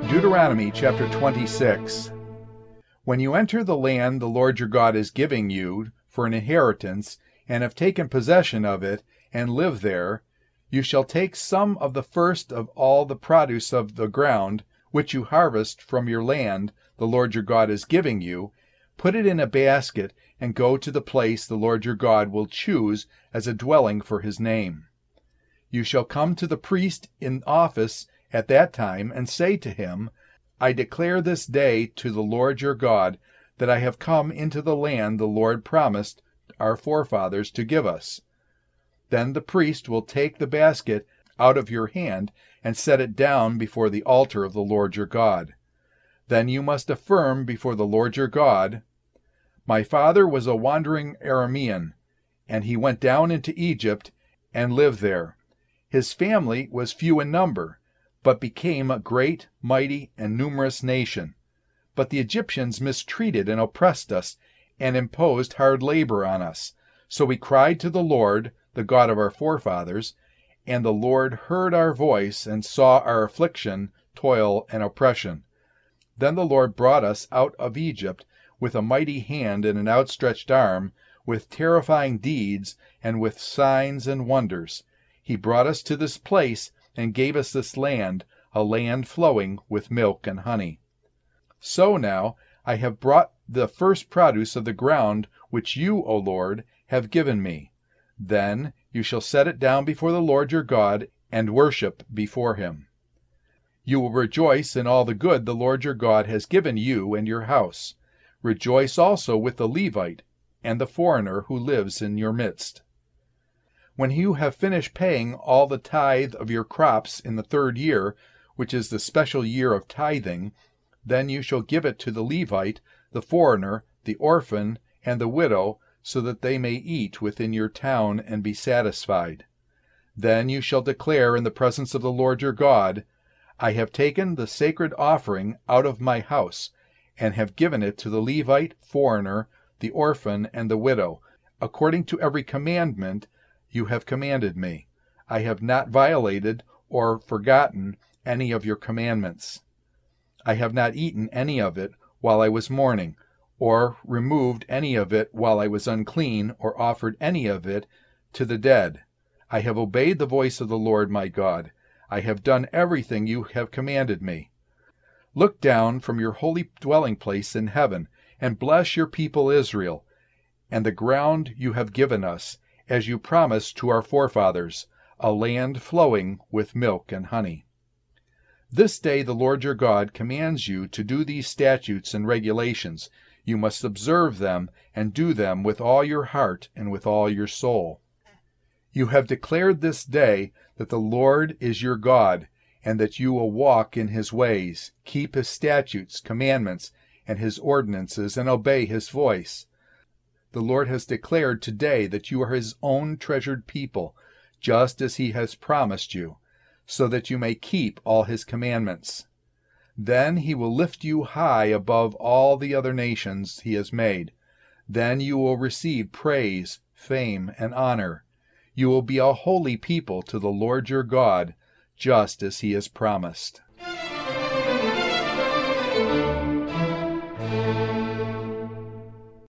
Deuteronomy chapter 26. When you enter the land the Lord your God is giving you for an inheritance, and have taken possession of it, and live there, you shall take some of the first of all the produce of the ground, which you harvest from your land the Lord your God is giving you, put it in a basket, and go to the place the Lord your God will choose as a dwelling for his name. You shall come to the priest in office at that time, and say to him, I declare this day to the Lord your God that I have come into the land the Lord promised our forefathers to give us. Then the priest will take the basket out of your hand and set it down before the altar of the Lord your God. Then you must affirm before the Lord your God, My father was a wandering Aramean, and he went down into Egypt and lived there. His family was few in number, but became a great, mighty, and numerous nation. But the Egyptians mistreated and oppressed us, and imposed hard labor on us. So we cried to the Lord, the God of our forefathers, and the Lord heard our voice and saw our affliction, toil, and oppression. Then the Lord brought us out of Egypt with a mighty hand and an outstretched arm, with terrifying deeds, and with signs and wonders. He brought us to this place and gave us this land, a land flowing with milk and honey. So now I have brought the first produce of the ground which you, O Lord, have given me. Then you shall set it down before the Lord your God, and worship before him. You will rejoice in all the good the Lord your God has given you and your house. Rejoice also with the Levite and the foreigner who lives in your midst. When you have finished paying all the tithe of your crops in the 3rd year, which is the special year of tithing, then you shall give it to the Levite, the foreigner, the orphan, and the widow, so that they may eat within your town and be satisfied. Then you shall declare in the presence of the Lord your God, I have taken the sacred offering out of my house, and have given it to the Levite, foreigner, the orphan, and the widow, according to every commandment you have commanded me. I have not violated or forgotten any of your commandments. I have not eaten any of it while I was mourning, or removed any of it while I was unclean, or offered any of it to the dead. I have obeyed the voice of the Lord my God. I have done everything you have commanded me. Look down from your holy dwelling place in heaven, and bless your people Israel, and the ground you have given us, as you promised to our forefathers, a land flowing with milk and honey. This day the Lord your God commands you to do these statutes and regulations. You must observe them and do them with all your heart and with all your soul. You have declared this day that the Lord is your God, and that you will walk in his ways, keep his statutes, commandments, and his ordinances, and obey his voice. The Lord has declared today that you are his own treasured people, just as he has promised you, so that you may keep all his commandments. Then he will lift you high above all the other nations he has made. Then you will receive praise, fame, and honor. You will be a holy people to the Lord your God, just as he has promised.